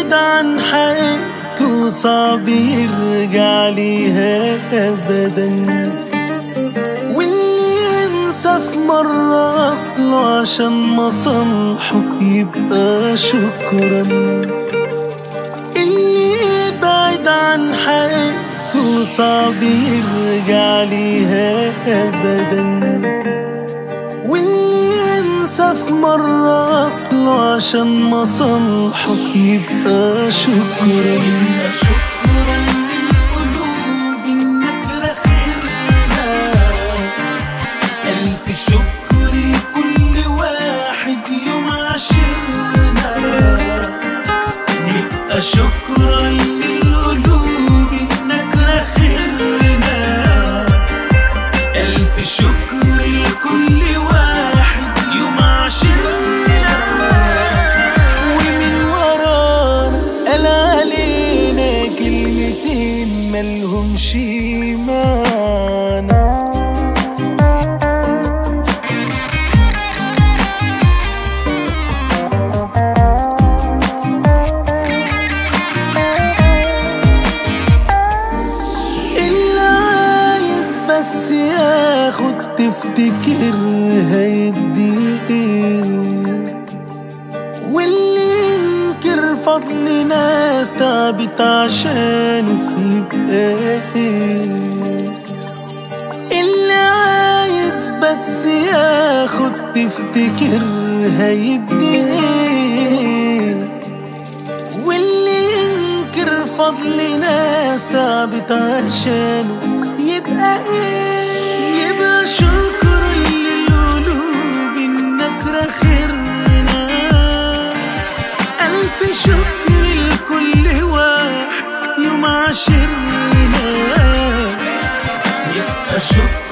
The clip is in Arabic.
بعيد عن حقيقته صعب يرجع ليها أبدا، واللي ينسى في مرة أصله عشان مصالحه يبقى شكرا، اللي بعيد عن حقيقته صعب يرجع ليها أبدا، واللي ينسى في مرة أصله عشان مصالحه يبقى شكرا. شكرا للقلوب إنك رخرنا، ألف شكر لكل واحد يوم عاشرنا، يبقى شكرا للقلوب إنك رخرنا، ألف شكر لكل واحد يوم عاشرنا. ومن ورانا قال علينا كلمتين ملهمش معنى، بس ياخد تفتكر هيديه، واللي ينكر فضل ناس تعبت عشانه يبقى اللي عايز بس ياخد تفتكر هيديه، واللي ينكر فضل ناس تعبت عشانه يبقى يبقى شكرا للقلوب إنك رخرنا، ألف شكر لكل واحد يوم عاشرنا، يبقى شكر